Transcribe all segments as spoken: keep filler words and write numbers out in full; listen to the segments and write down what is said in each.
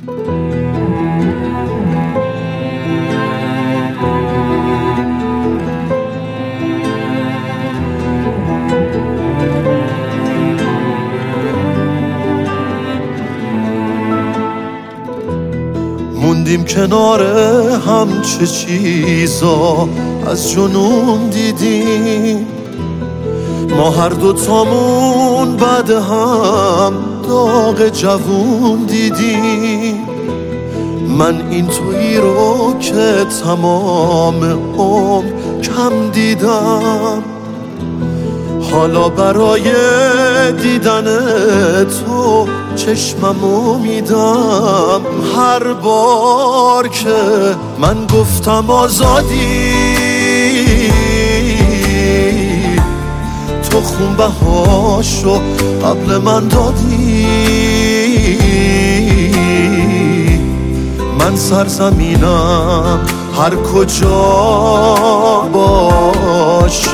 موندیم کنار هم، چه چیزا از جنون دیدیم. ما هر دوتامون بعد هم داغ جوون دیدیم. من این تویی رو که تمام عمر کم دیدم، حالا برای دیدن تو چشممو میدم. هر بار که من گفتم آزادی، تو خون بهاشو قبل من دادی. من سرزمینم هر کجا باشه،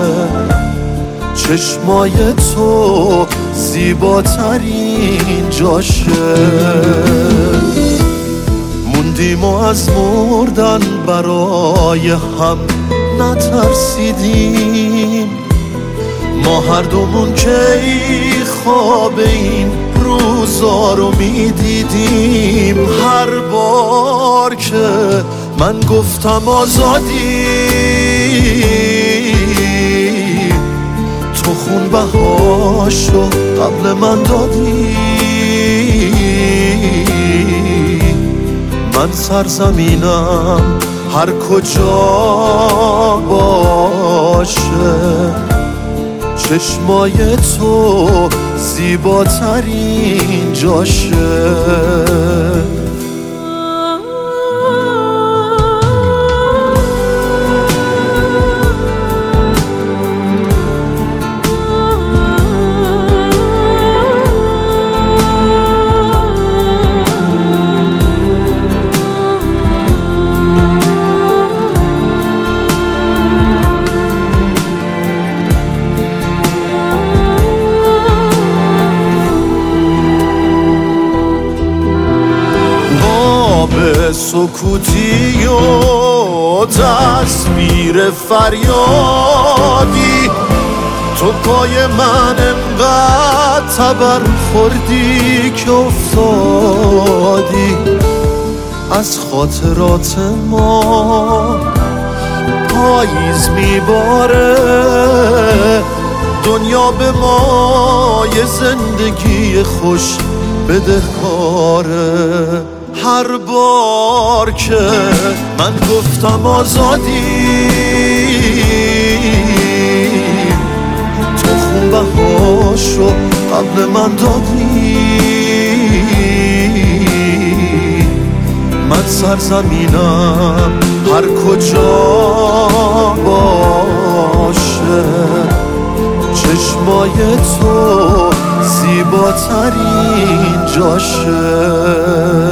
چشمای تو زیباترین جاشه. موندیم و از مردن برای هم نترسیدیم. ما هر دومون که خواب این روزا رو میدیدیم. هر بار که من گفتم آزادی، تو خون بهاشو قبل من دادی. من سرزمینم هر کجا باشه، چشمای تو زیباترین جاشه. به سکوتی و تصویر فریادی، تو پای من انقدر تبر خوردی که افتادی. از خاطرات ما پاییز میباره، دنیا به ما یه زندگی خوش بدهکاره. هر بار که من گفتم آزادی، تو خون بهاشو قبل من دادی. من سرزمینم هر کجا باشه، چشمای تو زیباترین جاشه.